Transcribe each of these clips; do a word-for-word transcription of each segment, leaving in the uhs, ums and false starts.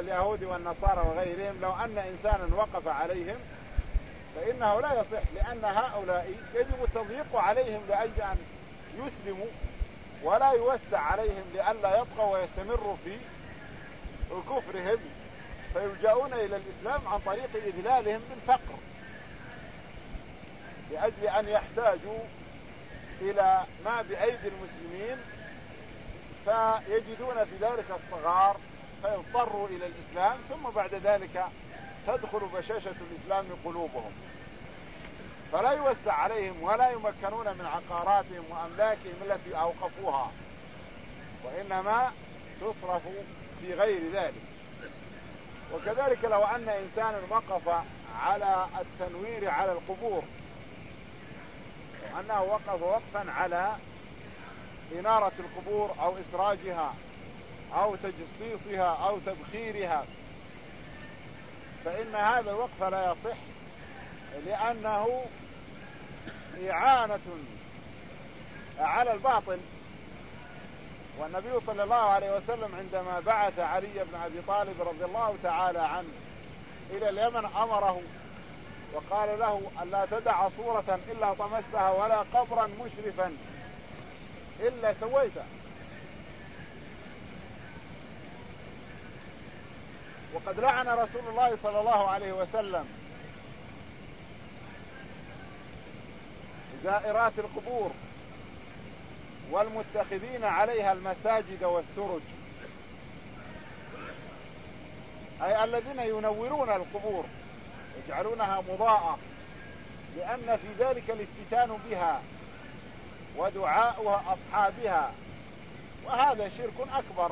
كاليهود والنصارى وغيرهم، لو أن إنسانا وقف عليهم فإنه لا يصح، لأن هؤلاء يجب التضييق عليهم لأجل أن يسلموا، ولا يوسع عليهم لئلا يطغوا ويستمروا في كفرهم، فيلجؤون إلى الإسلام عن طريق إذلالهم بالفقر، لأجل أن يحتاجوا إلى ما بأيدي المسلمين، فيجدون في ذلك الصغار فيضطروا إلى الإسلام، ثم بعد ذلك تدخل بشاشة الإسلام قلوبهم، فلا يوسع عليهم ولا يمكنون من عقاراتهم وأملاكهم التي أوقفوها، وإنما تصرف في غير ذلك. وكذلك لو أن إنسانا وقف على التنوير على القبور، وأنه وقف وقفا على إنارة القبور أو إسراجها أو تجصيصها أو تبخيرها، فإن هذا الوقف لا يصح، لأنه إعانة على الباطل. والنبي صلى الله عليه وسلم عندما بعث علي بن أبي طالب رضي الله تعالى عنه إلى اليمن أمره وقال له ألا تدع صورة إلا طمستها ولا قبرا مشرفا إلا سويته. وقد لعن رسول الله صلى الله عليه وسلم زائرات القبور والمتخذين عليها المساجد والسرج، أي الذين ينورون القبور يجعلونها مضاءة، لأن في ذلك الافتتان بها ودعاؤها أصحابها، وهذا شرك أكبر.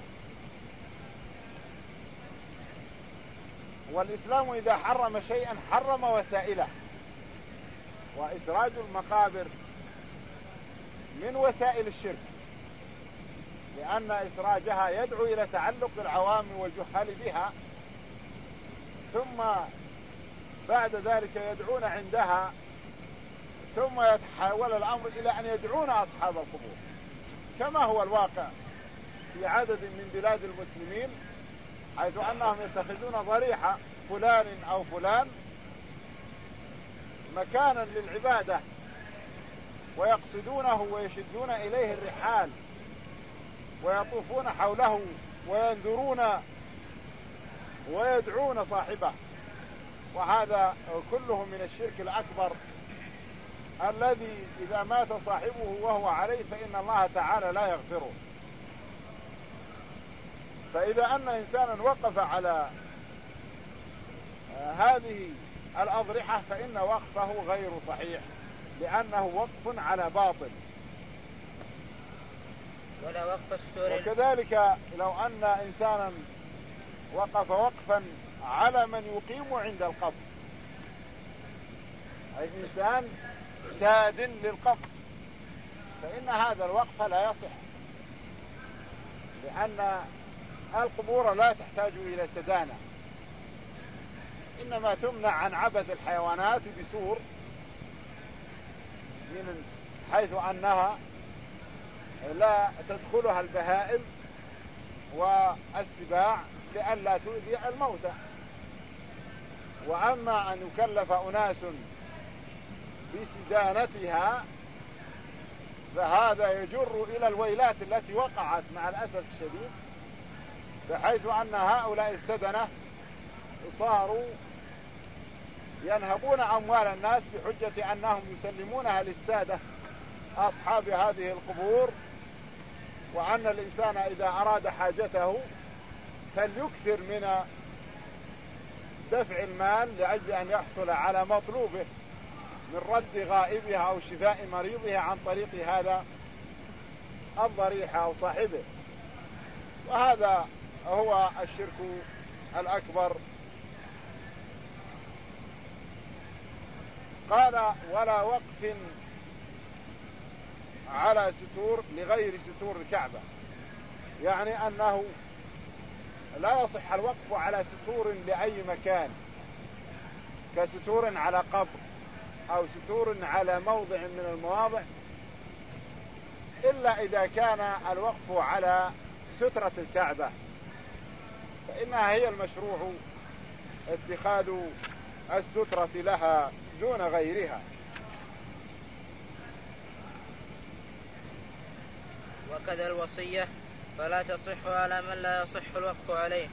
والإسلام إذا حرم شيئا حرم وسائله، وإسراج المقابر من وسائل الشرك، لأن إسراجها يدعو إلى تعلق العوام والجهال بها، ثم بعد ذلك يدعون عندها، ثم يتحول الأمر إلى أن يدعون أصحاب القبور، كما هو الواقع في عدد من بلاد المسلمين، حيث أنهم يتخذون ضريحة فلان أو فلان مكانا للعبادة، ويقصدونه ويشدون إليه الرحال ويطوفون حوله وينذرون ويدعون صاحبه، وهذا كله من الشرك الأكبر الذي إذا مات صاحبه وهو عليه فإن الله تعالى لا يغفره. فإذا أن إنسانا وقف على هذه الأضرحة فإن وقفه غير صحيح، لأنه وقف على باطل. ولا وقف ستور. وكذلك لو أن إنسانا وقف وقفا على من يقيم عند القبر، أي إنسان ساد للقبر، فإن هذا الوقف لا يصح، لأن القبور لا تحتاج إلى سدانة، إنما تمنع عن عبث الحيوانات بسور، من حيث أنها لا تدخلها البهائم والسباع لئلا تؤذي الموتى. وأما أن يكلف أناس بسدانتها فهذا يجر إلى الويلات التي وقعت مع الأسف الشديد، بحيث أن هؤلاء السدنة صاروا ينهبون أموال الناس بحجة أنهم يسلمونها للسادة أصحاب هذه القبور، وأن الإنسان إذا أراد حاجته فليكثر من دفع المال لأجل أن يحصل على مطلوبه من رد غائبها أو شفاء مريضها عن طريق هذا الضريحة أو صاحبه. وهذا هو الشرك الأكبر. قال ولا وقف على ستور لغير ستور الكعبة، يعني أنه لا يصح الوقف على ستور لأي مكان، كستور على قبر أو ستور على موضع من المواضع، إلا إذا كان الوقف على سترة الكعبة، فإنها هي المشروع اتخاذ السترة لها دون غيرها. وكذا الوصية فلا تصح على من لا يصح الوقف عليه.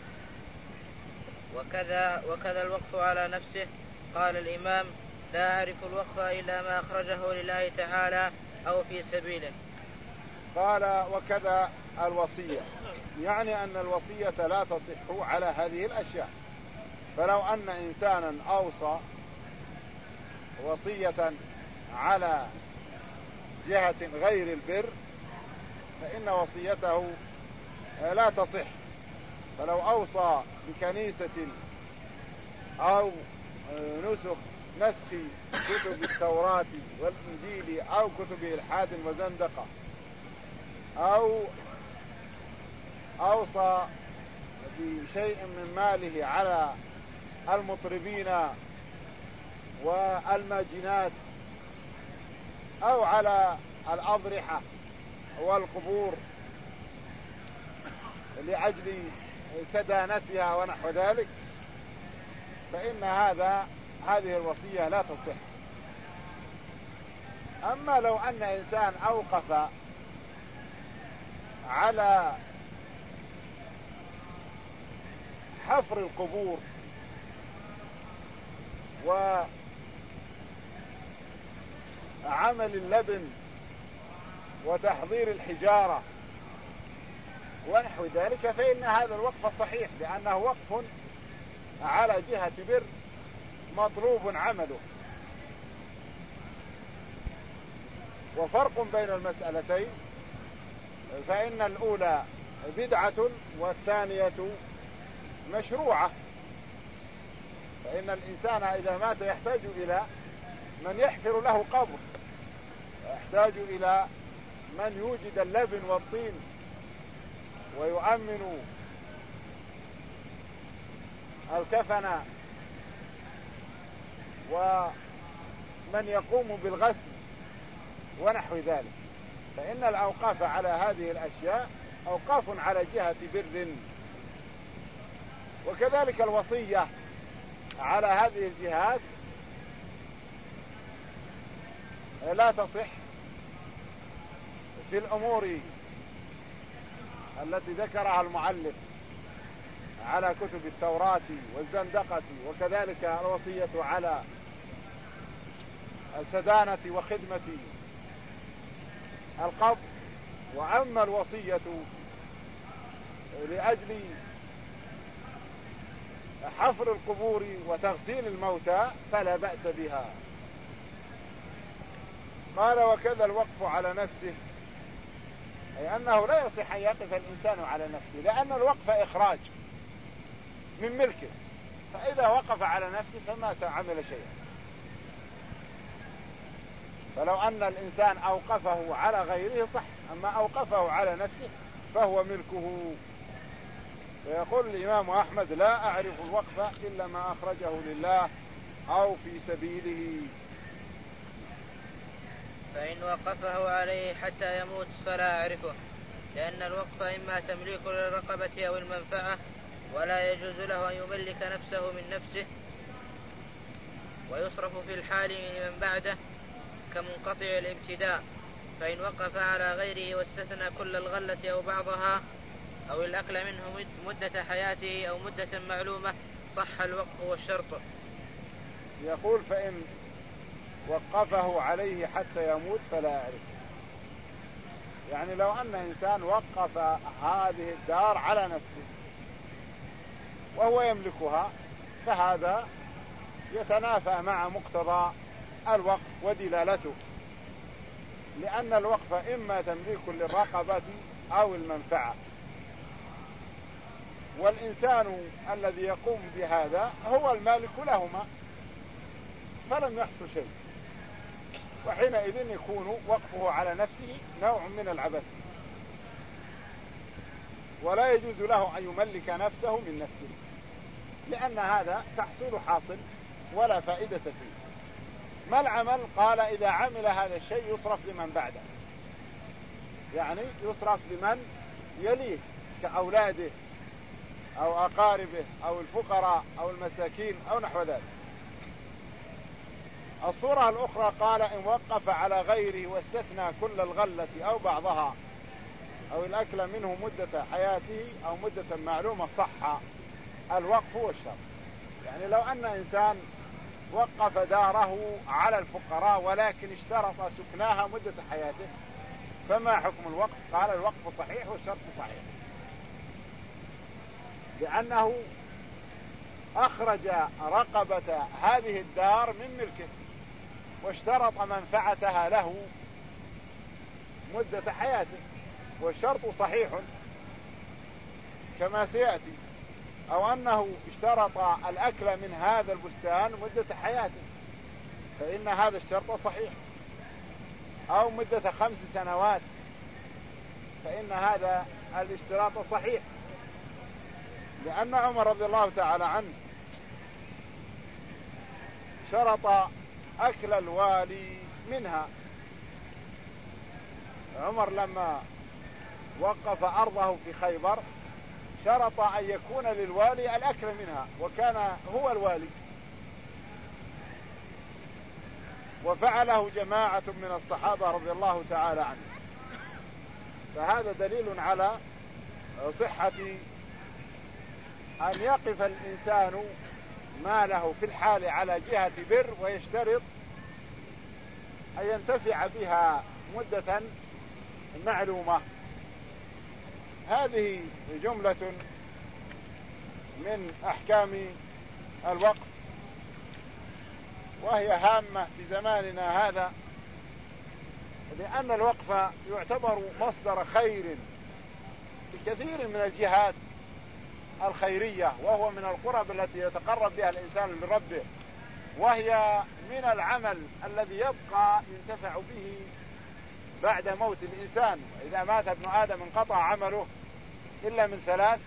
وكذا, وكذا الوقف على نفسه. قال الإمام: لا أعرف الوقف إلا ما أخرجه لله تعالى أو في سبيله. قال: وكذا الوصية، يعني أن الوصية لا تصح على هذه الأشياء. فلو أن إنسانا أوصى وصية على جهة غير البر فإن وصيته لا تصح. فلو أوصى بكنيسة أو نسخ نسخ كتب التوراة والإنجيل أو كتب إلحاد وزندقة، أو أوصى بشيء من ماله على المطربين والماجنات أو على الأضرحة والقبور لأجل سدانتها ونحو ذلك، فإن هذا هذه الوصية لا تصح. أما لو أن إنسان أوقف على حفر القبور وعمل اللبن وتحضير الحجارة ونحو ذلك فإن هذا الوقف صحيح، لأنه وقف على جهة بر مطلوب عمله. وفرق بين المسألتين، فإن الأولى بدعة والثانية مشروعة. فإن الإنسان إذا مات يحتاج إلى من يحفر له قبر، يحتاج إلى من يوجد اللبن والطين ويؤمن الكفن ومن يقوم بالغسل ونحو ذلك. فإن الأوقاف على هذه الأشياء أوقاف على جهة بر. وكذلك الوصية على هذه الجهات لا تصح في الأمور التي ذكرها المؤلف على كتب التوراة والزندقة، وكذلك الوصية على السدانة وخدمة القبر. وأما الوصية لأجل حفر القبور وتغسيل الموتى فلا بأس بها. قال: وكذا الوقف على نفسه، أي أنه لا يصح أن يقف الإنسان على نفسه، لأن الوقف إخراج من ملكه، فإذا وقف على نفسه فما عمل شيئا. فلو أن الإنسان أوقفه على غيره صح، أما أوقفه على نفسه فهو ملكه. فيقول الإمام أحمد: لا أعرف الوقف إلا ما أخرجه لله أو في سبيله. فإن وقفه عليه حتى يموت فلا أعرفه، لأن الوقف إما تمليك للرقبة أو المنفعة، ولا يجوز له أن يملك نفسه من نفسه، ويصرف في الحال من بعده كمنقطع الابتداء. فإن وقف على غيره واستثنى كل الغلة أو بعضها أو الأكل منه مدة حياته أو مدة معلومة صح الوقف والشرط. يقول: فإن وقفه عليه حتى يموت فلا أعرف. يعني لو أن إنسان وقف هذه الدار على نفسه وهو يملكها فهذا يتنافى مع مقتضى الوقف ودلالته، لأن الوقف إما تمليك للرقبة أو المنفعة، والإنسان الذي يقوم بهذا هو المالك لهما فلم يحصل شيء، وحينئذ يكون وقفه على نفسه نوع من العبث، ولا يجوز له أن يملك نفسه من نفسه، لأن هذا تحصيل حاصل ولا فائدة فيه. ما العمل؟ قال: إذا عمل هذا الشيء يصرف لمن بعده، يعني يصرف لمن يليه كأولاده أو أقاربه أو الفقراء أو المساكين أو نحو ذلك. الصورة الأخرى قال إن وقف على غيره واستثنى كل الغلة أو بعضها أو الأكل منه مدة حياته أو مدة معلومة صح الوقف والشرط. يعني لو أن إنسان وقف داره على الفقراء ولكن اشترط سكناها مدة حياته فما حكم الوقف؟ قال الوقف صحيح والشرط صحيح، لأنه أخرج رقبة هذه الدار من ملكه واشترط منفعتها له مدة حياته، والشرط صحيح كما سيأتي. أو أنه اشترط الأكل من هذا البستان مدة حياته فإن هذا الشرط صحيح، أو مدة خمس سنوات فإن هذا الاشتراط صحيح، لأن عمر رضي الله تعالى عنه شرط أكل الوالي منها. عمر لما وقف أرضه في خيبر شرط أن يكون للوالي الأكل منها وكان هو الوالي، وفعله جماعة من الصحابة رضي الله تعالى عنه. فهذا دليل على صحة أن يقف الإنسان ماله في الحال على جهة بر ويشترط أن ينتفع بها مدة معلومة. هذه جملة من أحكام الوقف، وهي هامة في زماننا هذا، لأن الوقف يعتبر مصدر خير في كثير من الجهات الخيرية، وهو من القرب التي يتقرب بها الإنسان من ربه، وهي من العمل الذي يبقى ينتفع به بعد موت الإنسان. إذا مات ابن آدم انقطع عمله إلا من ثلاث،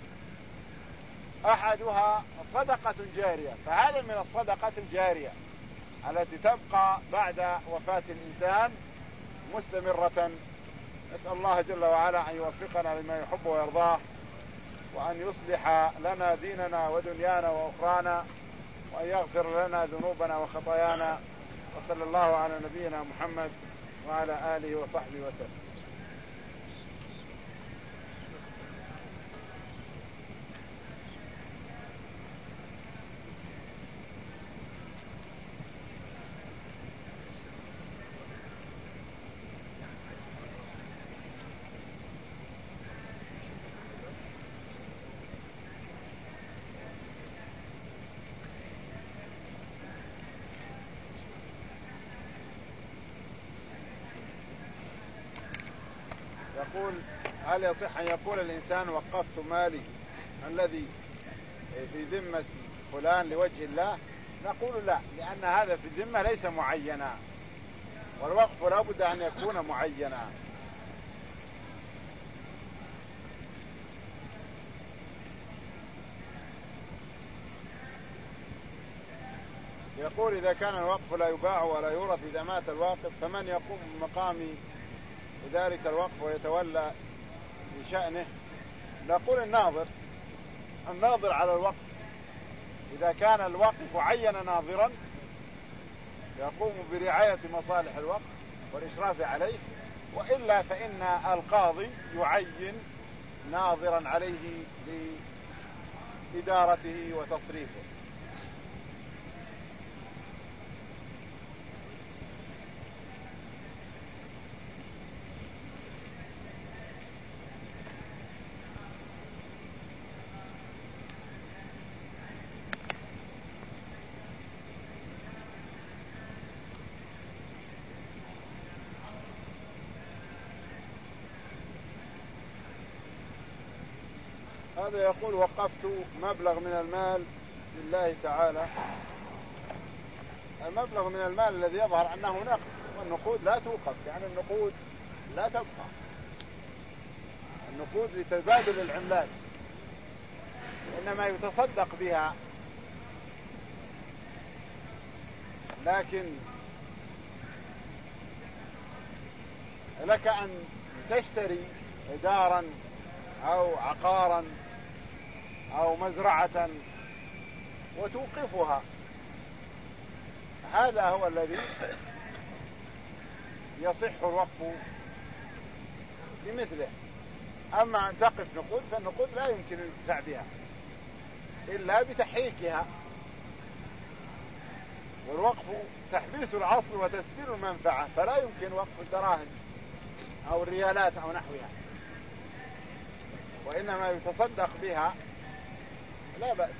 أحدها صدقة جارية، فهذا من الصدقة الجارية التي تبقى بعد وفاة الإنسان مستمرة. نسأل الله جل وعلا أن يوفقنا لما يحب ويرضاه، وأن يصلح لنا ديننا ودنيانا وأخرانا، وأن يغفر لنا ذنوبنا وخطايانا، وصلى الله على نبينا محمد وعلى آله وصحبه وسلم. يقول: هل يصح أن يقول الإنسان وقفت مالي الذي في ذمة فلان لوجه الله؟ نقول لا، لأن هذا في الذمة ليس معينا، والوقف لا بد أن يكون معينا. يقول: إذا كان الوقف لا يباع ولا يورث إذا مات الواقف فمن يقوم بمقام ذلك الوقف ويتولى بشأنه؟ نقول الناظر الناظر على الوقف. إذا كان الوقف عين ناظرا يقوم برعاية مصالح الوقف والإشراف عليه، وإلا فإن القاضي يعين ناظرا عليه لإدارته وتصريفه. هذا يقول: وقفت مبلغ من المال لله تعالى. المبلغ من المال الذي يظهر أنه نقد، والنقود لا توقف، يعني النقود لا تبقى، النقود لتبادل العملات إنما يتصدق بها. لكن لك أن تشتري دارا أو عقارا أو مزرعة وتوقفها، هذا هو الذي يصح الوقف بمثله. أما أن تقف نقود فالنقود لا يمكن الانتفاع بها إلا بتحريكها، والوقف تحبيس العصر وتسفير المنفعة، فلا يمكن وقف الدراهم أو الريالات أو نحوها، وإنما يتصدق بها لا بأس.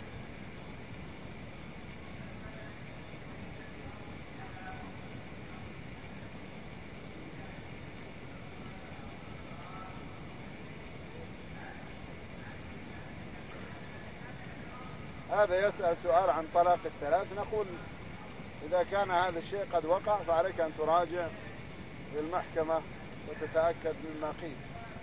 هذا يسأل سؤال عن طلاق الثلاث، نقول إذا كان هذا الشيء قد وقع فعليك أن تراجع المحكمة وتتأكد مما قيل.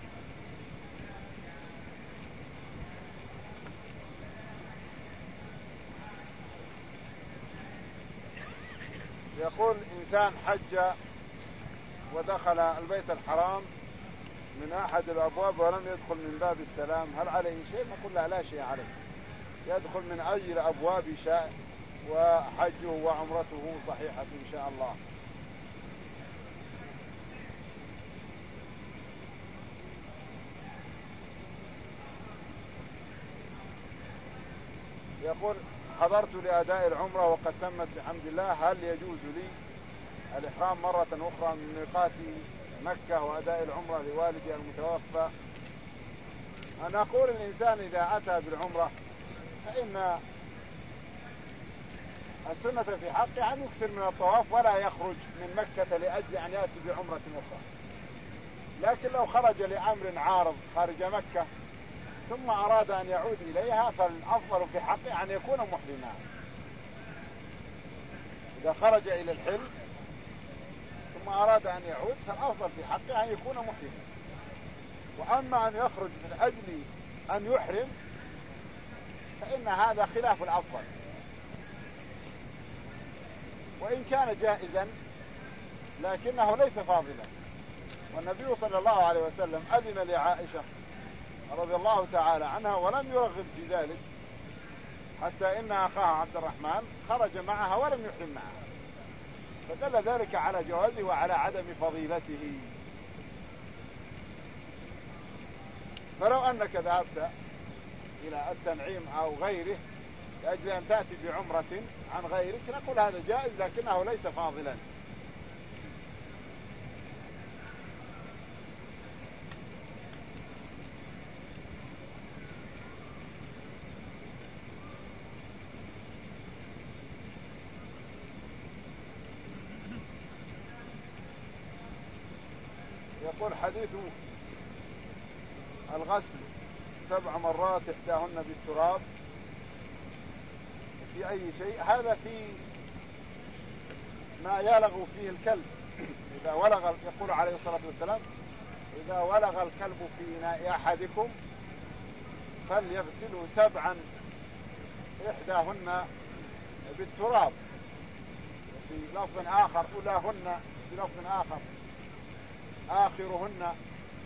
يقول إنسان حج ودخل البيت الحرام من أحد الأبواب ولم يدخل من باب السلام، هل عليه شيء؟ نقول لا لا شيء عليه، يدخل من أي الأبواب شاء وحجه وعمرته صحيحة إن شاء الله. يقول حضرت لأداء العمرة وقد تمت بحمد الله، هل يجوز لي الإحرام مرة أخرى من ميقات مكة وأداء العمرة لوالدي المتوفى؟ أنا أقول الإنسان إذا أتى بالعمرة فإن السنة في حقه أن يكثر من الطواف ولا يخرج من مكة لأجل أن يأتي بعمرة أخرى، لكن لو خرج لأمر عارض خارج مكة ثم أراد أن يعود إليها فالأفضل في حقه أن يكون محرما. إذا خرج إلى الحل ثم أراد أن يعود فالأفضل في حقه أن يكون محرما. وأما أن يخرج من أجل أن يحرم فإن هذا خلاف الأفضل، وإن كان جائزا لكنه ليس فاضلا. والنبي صلى الله عليه وسلم أذن لعائشة رضي الله تعالى عنها ولم يرغب في ذلك، حتى إن أخاها عبد الرحمن خرج معها ولم يحرم معها، فدل ذلك على جوازه وعلى عدم فضيلته. فلو أنك ذهبت إلى التنعيم أو غيره لأجل أن تأتي بعمرة عن غيرك نقول هذا جائز لكنه ليس فاضلا. يقول حديث الغسل سبع مرات إحداهن بالتراب في أي شيء؟ هذا في ما يلغ فيه الكلب. إذا ولغ، يقول عليه الصلاة والسلام إذا ولغ الكلب في إناء أحدكم فليغسله سبعا إحداهن بالتراب، في لفظ آخر أولاهن، في لفظ آخر آخرهن.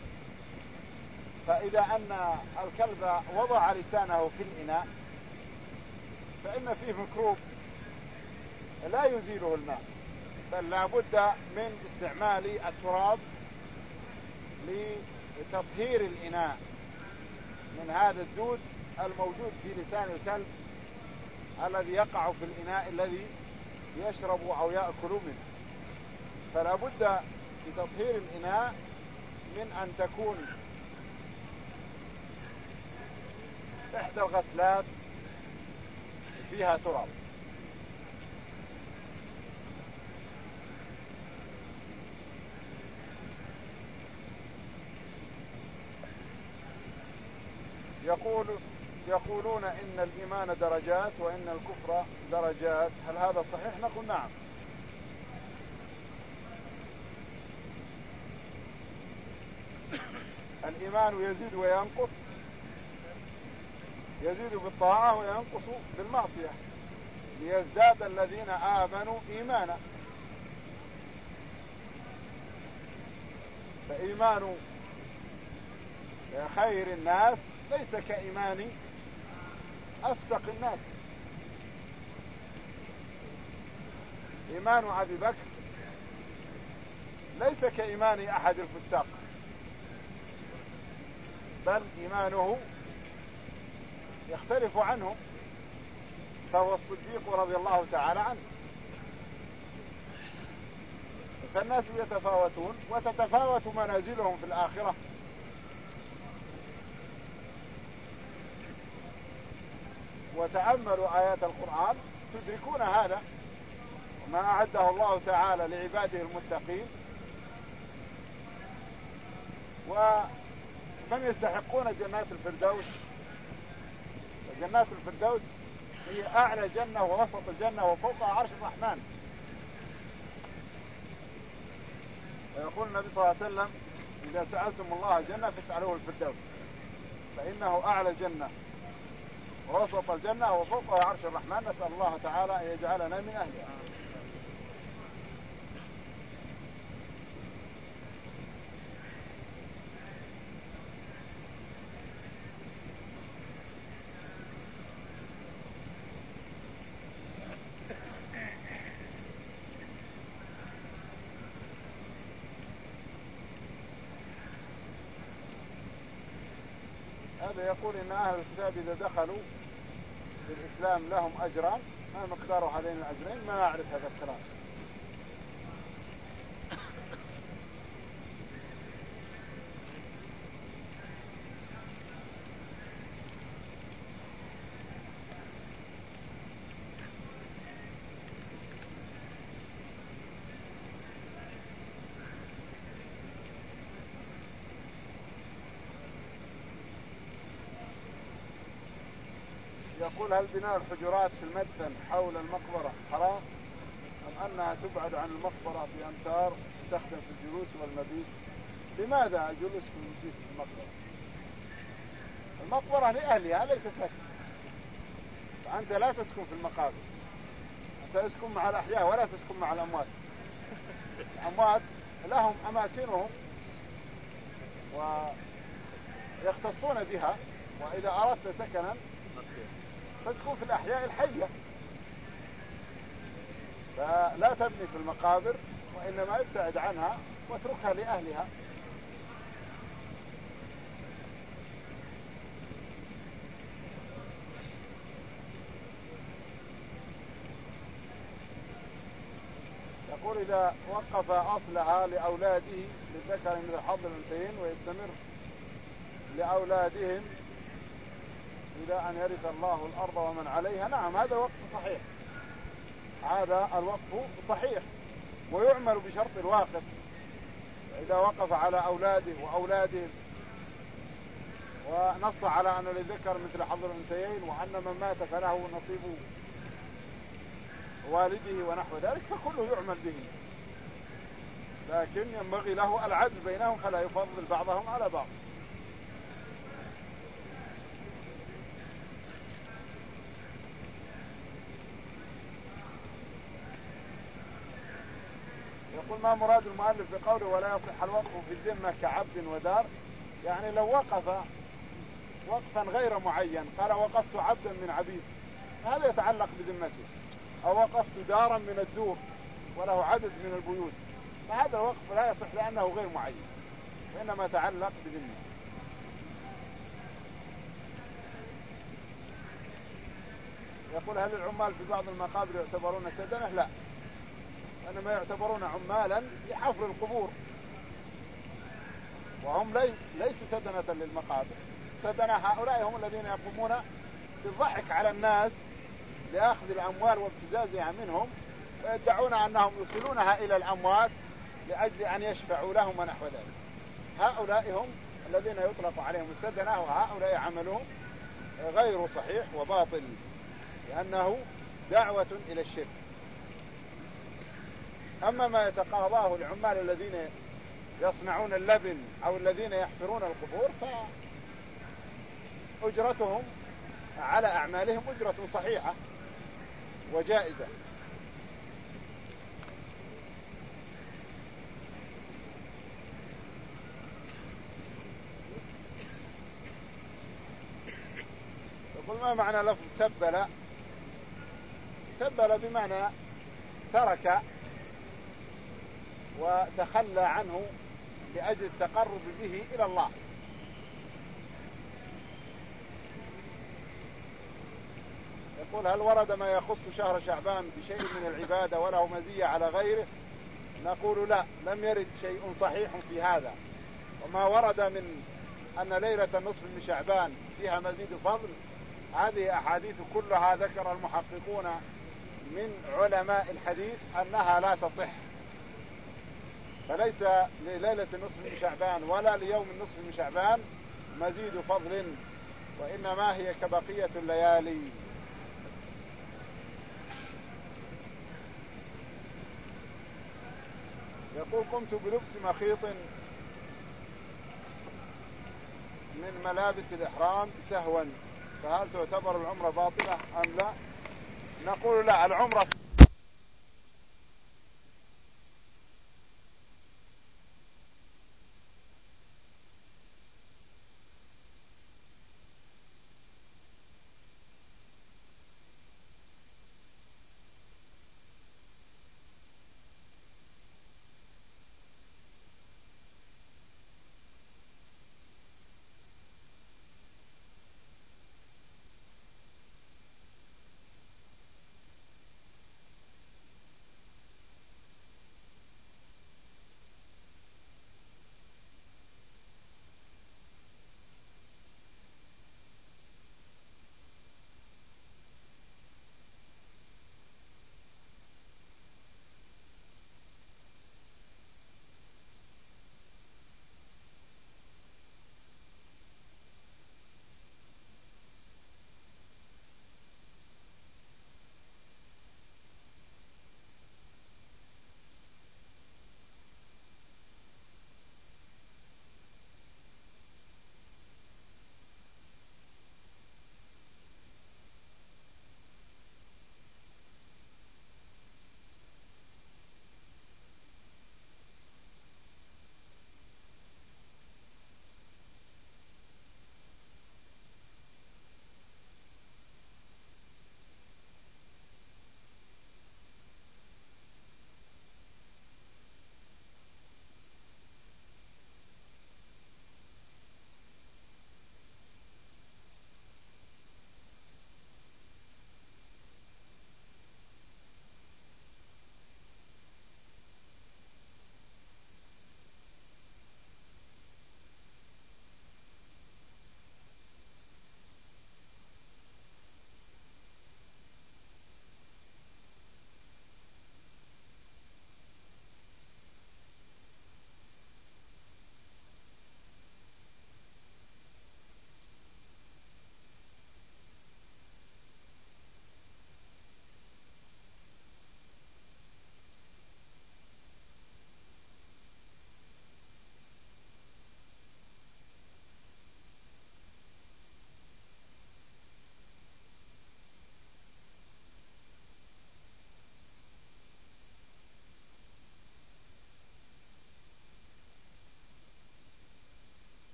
فإذا أن الكلب وضع لسانه في الإناء فإن فيه ميكروب لا يزيله الماء، بل لا بد من استعمال التراب لتطهير الإناء من هذا الدود الموجود في لسان الكلب الذي يقع في الإناء الذي يشرب أو يأكل منه. فلا بد في تطهير الإناء من أن تكون إحدى الغسلات فيها تراب. يقول يقولون إن الإيمان درجات وإن الكفر درجات، هل هذا صحيح؟ نقول نعم. الإيمان يزيد وينقص، يزيد بالطاعة وينقص بالمعصية، ليزداد الذين آمنوا إيمانا. فإيمان خير الناس ليس كإيمان أفسق الناس. إيمان أبي بكر ليس كإيمان أحد الفساق، بل إيمانه يختلف عنهم، فهو الصديق رضي الله تعالى عنه. فالناس يتفاوتون وتتفاوت منازلهم في الآخرة. وتأملوا آيات القرآن تدركون هذا، ما أعده الله تعالى لعباده المتقين، ومن يستحقون جنات الفردوس. وجنات الفردوس هي أعلى جنة ووسط الجنة وفوقها عرش الرحمن. ويقول النبي صلى الله عليه وسلم: إذا سألتم الله الجنة فاسألوه الفردوس، فإنه أعلى جنة ووسط الجنة وفوقها عرش الرحمن. نسأل الله تعالى أن يجعلنا من أهلها. هذا يقول إن أهل الكتاب إذا دخلوا في الإسلام لهم أجران، ما مقدار هذين الأجرين؟ ما أعرف هذا الكلام. يقول: هل بناء الحجرات في المدفن حول المقبرة حرام، أم أنها تبعد عن المقبرة بأمتار تستخدم في الجلوس والمبيت؟ لماذا الجلوس في المبيت في المقبرة؟ المقبرة لأهلها ليست لك، فأنت لا تسكن في المقابر، أنت تسكن مع الأحياء ولا تسكن مع الأموات. الأموات لهم أماكنهم ويختصون بها، وإذا أردت سكنا تسكن في الأحياء الحية، فلا تبني في المقابر، وإنما ابتعد عنها واتركها لأهلها. يقول: إذا وقف أصلها لأولاده للذكر مثل حظ الأنثيين ويستمر لأولادهم إلى أن يرث الله الأرض ومن عليها، نعم هذا وقف صحيح، هذا الوقف صحيح ويعمل بشرط الواقف. إذا وقف على أولاده وأولادهم ونص على أن للذكر مثل حظ الأنثيين وأن من مات فله نصيب والده ونحو ذلك، فكله يعمل به، لكن ينبغي له العدل بينهم فلا يفضل بعضهم على بعض. يقول: ما مراد المؤلف بقوله ولا يصح الوقف في الذمة كعبد ودار؟ يعني لو وقف وقفا غير معين، قال وقفت عبدا من عبيد، هذا يتعلق بذمته، أو وقفت دارا من الدور وله عدد من البيوت، فهذا الوقف لا يصح لأنه غير معين، وإنما يتعلق بذمة. يقول: هل العمال في بعض المقابر يعتبرون سدنة؟ لا، إنما يعتبرون عمالا لحفر القبور، وهم ليس ليسوا سدنة للمقابر. سدنة هؤلاء هم الذين يقومون بالضحك على الناس لأخذ الأموال وابتزازها منهم، ويدعون أنهم يوصلونها إلى الأموات لأجل أن يشفعوا لهم ونحو ذلك. هؤلاء هم الذين يطلق عليهم السدنة، وهؤلاء عملهم غير صحيح وباطل، لأنه دعوة إلى الشرك. أما ما يتقاضاه العمال الذين يصنعون اللبن أو الذين يحفرون القبور فأجرتهم على أعمالهم أجرة صحيحة وجائزة. يقول: وما معنى لفظ سبل؟ سبل بمعنى ترك وتخلى عنه لأجل التقرب به إلى الله. يقول هل ورد ما يخص شهر شعبان بشيء من العبادة وله مزية على غيره؟ نقول لا، لم يرد شيء صحيح في هذا. وما ورد من أن ليلة النصف من شعبان فيها مزيد فضل، هذه أحاديث كلها ذكر المحققون من علماء الحديث أنها لا تصح، فليس لليلة النصف من شعبان ولا ليوم النصف من شعبان مزيد فضل، وإنما هي كبقية الليالي. يقول قمت بلبس مخيط من ملابس الإحرام سهوا، فهل تعتبر العمرة باطلة أم لا؟ نقول لا، العمرة